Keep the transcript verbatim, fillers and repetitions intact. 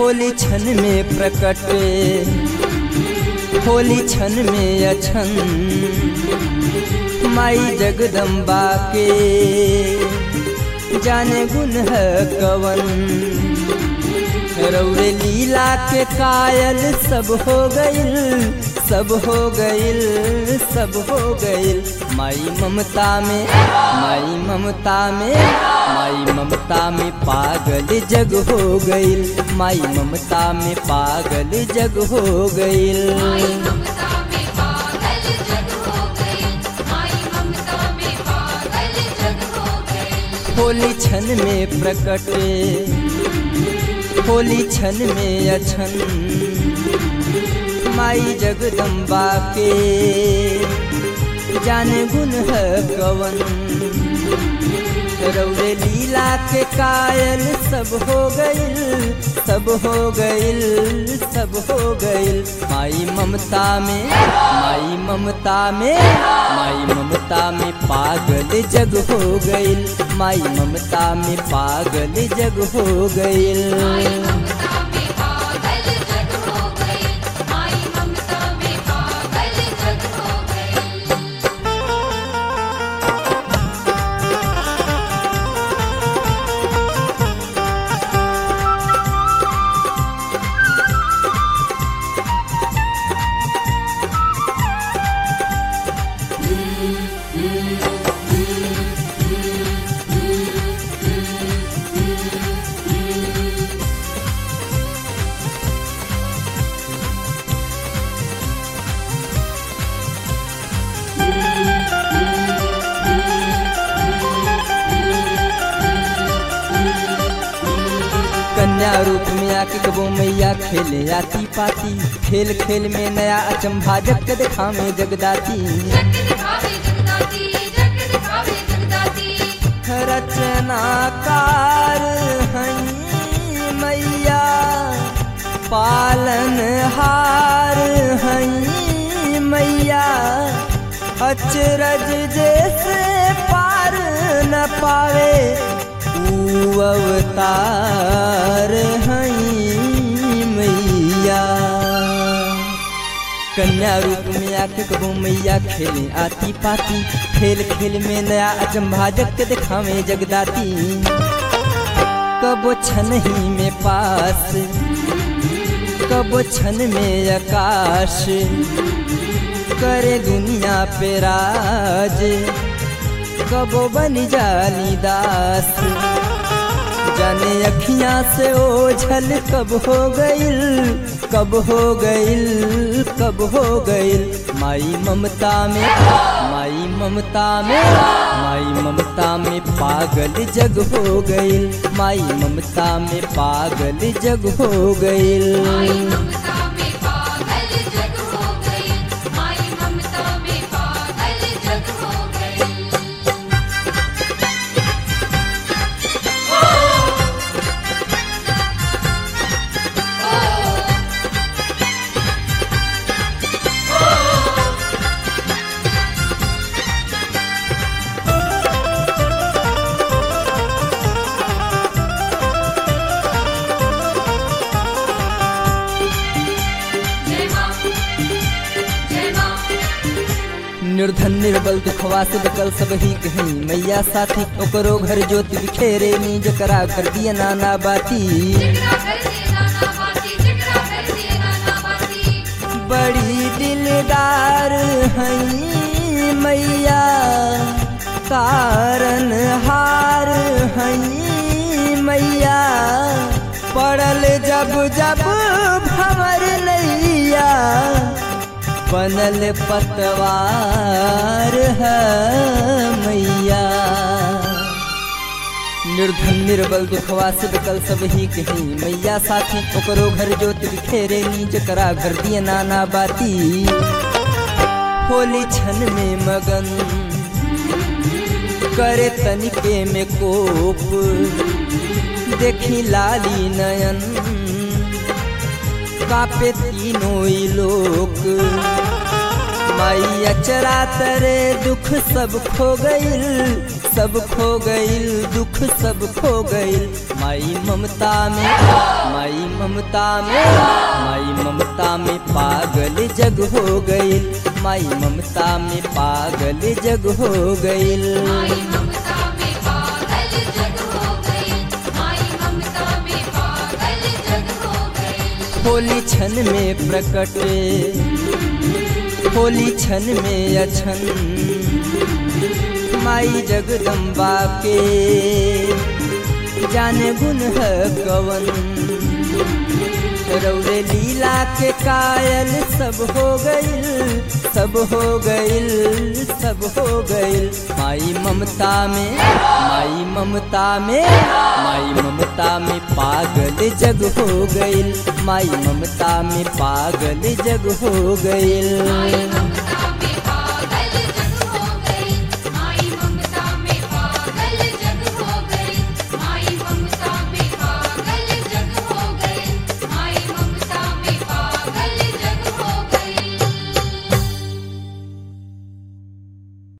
होली छन में प्रकट होली छन में अछन माई जगदम्बा के जाने गुण है कवन रौरे लीला के कायल सब हो गइल सब हो गइल सब हो गइल माई ममता में माई ममता में माई ममता में पागल जग हो गइल माई ममता में पागल जग हो गइल होली छन में प्रकट होली छन में अछन माई जगदम्बा के जाने गुण है कवन रौरे लीला के कायल सब हो गइल सब हो गइल सब हो गइल माई ममता में माई ममता में माई ममता में पागल जग हो गइल माई ममता में पागल जग हो गइल कन्या रूप में आके कबो मैया खेले आती पाती खेल खेल में नया अचंभा जग दिखा में जगदाती रचनाकार हई मैया पालन हार हई मैया अचरज जैसे पार न पावे अवतार हई मैया कन्या रूप में आके कबो मैया खेले आती पाती खेल खेल में नया अचंभा जग के दिखावे जगदाती कबो छन ही में पास कबो छन में आकाश करे दुनिया पे राज कबो बन जानी दास जाने अखियां से ओझल कब हो गइल कब हो गइल कब हो गइल माई ममता में माई ममता में माई ममता में पागल जग हो गइल माई ममता में पागल जग हो गइल निर्धन निर्बल दुखवा से बकल सब ही कहीं मैया साथी ओकरो घर ज्योति बिखेरे नी जकरा कर दिया नाना बाती बड़ी दिलदार हई मैया कारण हार हई मैया पड़ल जब जब भंवर नैया बनल पतवार है मैया निर्धन निर्बल दुखवा से बकल सब ही कहीं मैया साथी ओकरो घर ज्योति बिखेरे नी जकरा घर दिए नाना बाती होली छन में मगन करे तनिके में कोप देखी लाली नयन कापे तीनों लोक माई अचरा तरे दुख सब खो गइल, सब खो गइल, दुख सब खो गइल। माई ममता में, माई ममता में, माई ममता में पागल जग हो गइल, माई ममता में पागल जग हो गइल। होली क्षण में प्रकटे, होली क्षण में अछन, माई जगदम्बा के जाने गुण है कवन। रौरे लीला के कायल सब हो गइल, सब हो गइल, सब हो गइल। माई ममता में, माई ममता में, माई ममता में पागल जग हो गइल, माई ममता में पागल जग हो गइल।